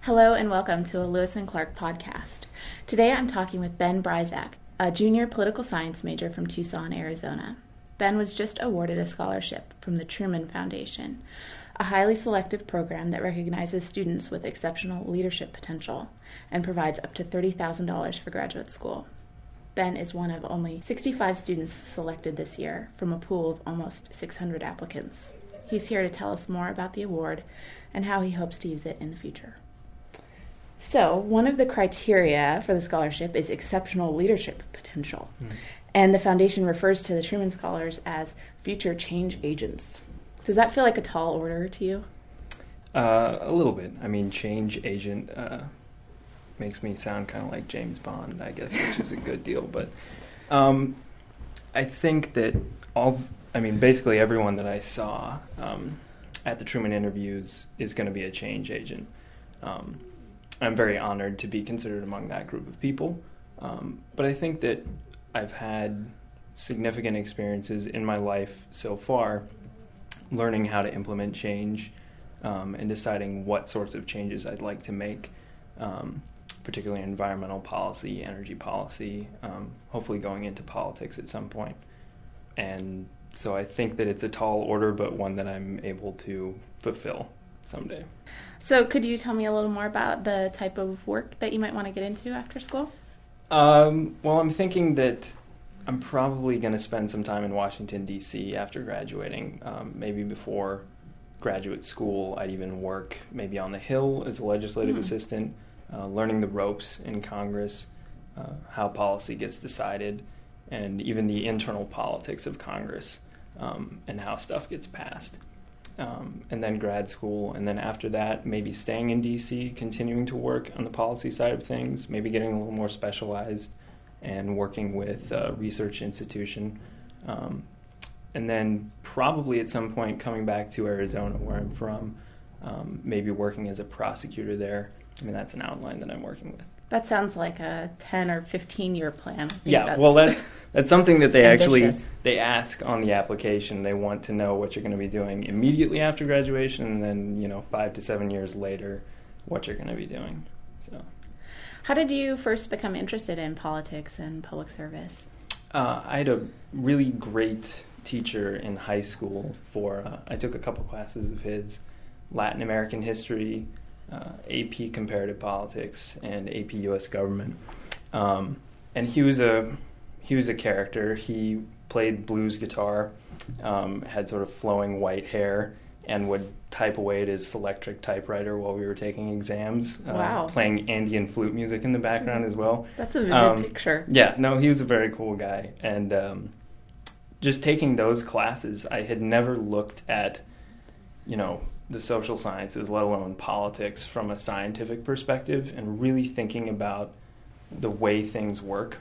Hello and welcome to a Lewis and Clark podcast. Today I'm talking with Ben Bryzak, a junior political science major from Tucson, Arizona. Ben was just awarded a scholarship from the Truman Foundation, a highly selective program that recognizes students with exceptional leadership potential and provides up to $30,000 for graduate school. Ben is one of only 65 students selected this year from a pool of almost 600 applicants. He's here to tell us more about the award and how he hopes to use it in the future. So, one of the criteria for the scholarship is exceptional leadership potential. And the foundation refers to the Truman Scholars as future change agents. Does that feel like a tall order to you? A little bit. I mean, change agent makes me sound kind of like James Bond, I guess, which is a good deal. But I think that basically everyone that I saw at the Truman interviews is going to be a change agent. I'm very honored to be considered among that group of people. But I think that I've had significant experiences in my life so far learning how to implement change and deciding what sorts of changes I'd like to make, particularly environmental policy, energy policy, hopefully going into politics at some point. And so I think that it's a tall order, but one that I'm able to fulfill someday. So could you tell me a little more about the type of work that you might want to get into after school? Well, I'm thinking that I'm probably going to spend some time in Washington, D.C. after graduating. Maybe before graduate school, I'd even work maybe on the Hill as a legislative assistant, learning the ropes in Congress, how policy gets decided, and even the internal politics of Congress and how stuff gets passed. And then grad school, and then after that, maybe staying in D.C., continuing to work on the policy side of things, maybe getting a little more specialized and working with a research institution. And then probably at some point coming back to Arizona, where I'm from, maybe working as a prosecutor there. I mean, that's an outline that I'm working with. That sounds like a 10 or 15-year plan. Yeah, well, that's something that they ambitious. they ask on the application. They want to know what you're going to be doing immediately after graduation, and then 5 to 7 years later, what you're going to be doing. So, how did you first become interested in politics and public service? I had a really great teacher in high school I took a couple classes of his, Latin American history, AP Comparative Politics, and AP U.S. Government. And he was a character. He played blues guitar, had sort of flowing white hair, and would type away at his electric typewriter while we were taking exams. Wow. Playing Andean flute music in the background as well. That's a vivid picture. Yeah, no, he was a very cool guy. And just taking those classes, I had never looked at, the social sciences, let alone politics, from a scientific perspective, and really thinking about the way things work.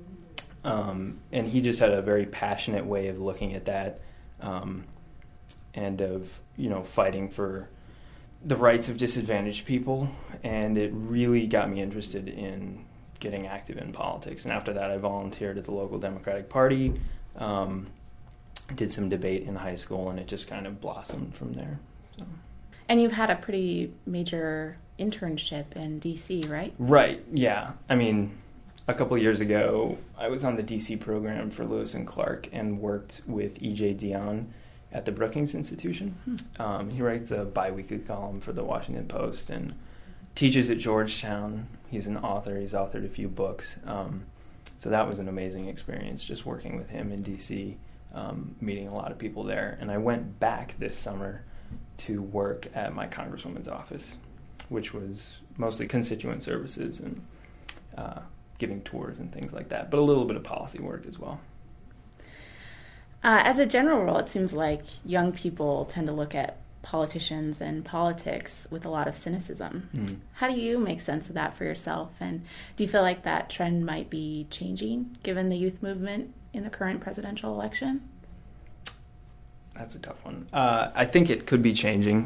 And he just had a very passionate way of looking at that, and of fighting for the rights of disadvantaged people. And it really got me interested in getting active in politics. And after that, I volunteered at the local Democratic Party, did some debate in high school, and it just kind of blossomed from there. So. And you've had a pretty major internship in D.C., right? Right, yeah. I mean, a couple of years ago, I was on the D.C. program for Lewis and Clark and worked with E.J. Dionne at the Brookings Institution. He writes a bi-weekly column for the Washington Post and teaches at Georgetown. He's an author. He's authored a few books. So that was an amazing experience, just working with him in D.C., meeting a lot of people there. And I went back this summer to work at my congresswoman's office, which was mostly constituent services and giving tours and things like that, but a little bit of policy work as well. As a general rule, it seems like young people tend to look at politicians and politics with a lot of cynicism. How do you make sense of that for yourself? And do you feel like that trend might be changing given the youth movement in the current presidential election? That's a tough one. I think it could be changing.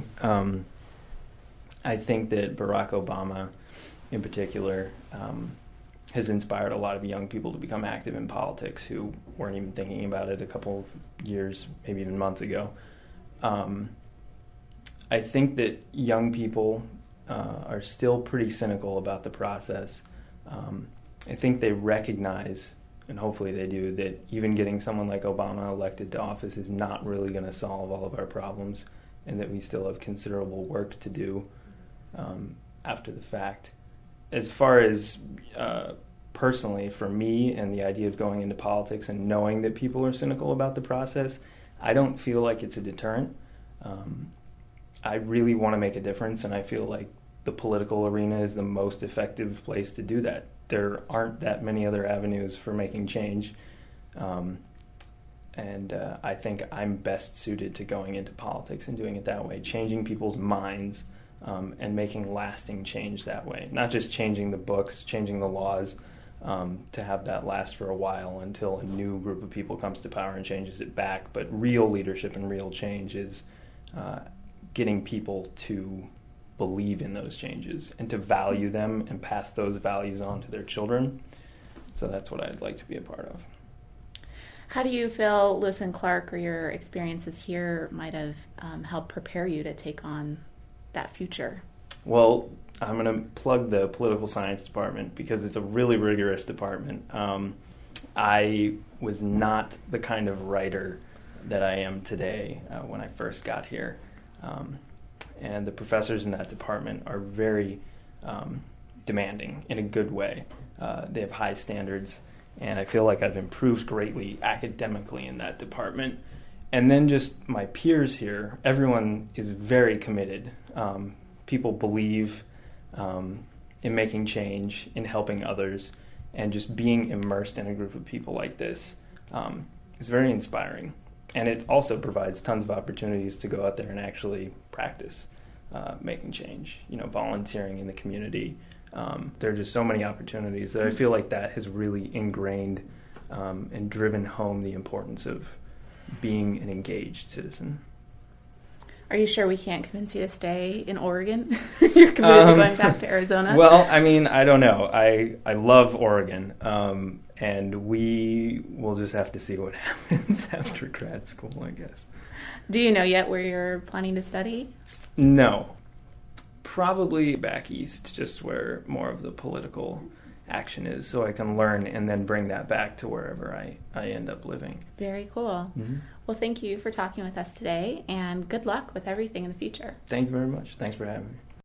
I think that Barack Obama, in particular, has inspired a lot of young people to become active in politics who weren't even thinking about it a couple of years, maybe even months ago. I think that young people are still pretty cynical about the process. I think they recognize, and hopefully they do, that even getting someone like Obama elected to office is not really going to solve all of our problems, and that we still have considerable work to do after the fact. As far as personally, for me, and the idea of going into politics and knowing that people are cynical about the process, I don't feel like it's a deterrent. I really want to make a difference, and I feel like the political arena is the most effective place to do that. There aren't that many other avenues for making change, and I think I'm best suited to going into politics and doing it that way, changing people's minds and making lasting change that way. Not just changing the books, changing the laws, to have that last for a while until a new group of people comes to power and changes it back, but real leadership and real change is getting people to believe in those changes and to value them and pass those values on to their children. So that's what I'd like to be a part of. How do you feel Lewis and Clark or your experiences here might have helped prepare you to take on that future? Well, I'm going to plug the political science department because it's a really rigorous department. I was not the kind of writer that I am today when I first got here. And the professors in that department are very demanding in a good way. They have high standards, and I feel like I've improved greatly academically in that department. And then just my peers here, everyone is very committed. People believe in making change, in helping others, and just being immersed in a group of people like this is very inspiring. And it also provides tons of opportunities to go out there and actually practice making change, volunteering in the community. There are just so many opportunities that I feel like that has really ingrained and driven home the importance of being an engaged citizen. Are you sure we can't convince you to stay in Oregon? You're committed to going back to Arizona? Well, I don't know. I love Oregon, and we will just have to see what happens after grad school, I guess. Do you know yet where you're planning to study? No. Probably back east, just where more of the political action is, so I can learn and then bring that back to wherever I end up living. Very cool. Mm-hmm. Well, thank you for talking with us today, and good luck with everything in the future. Thank you very much. Thanks for having me.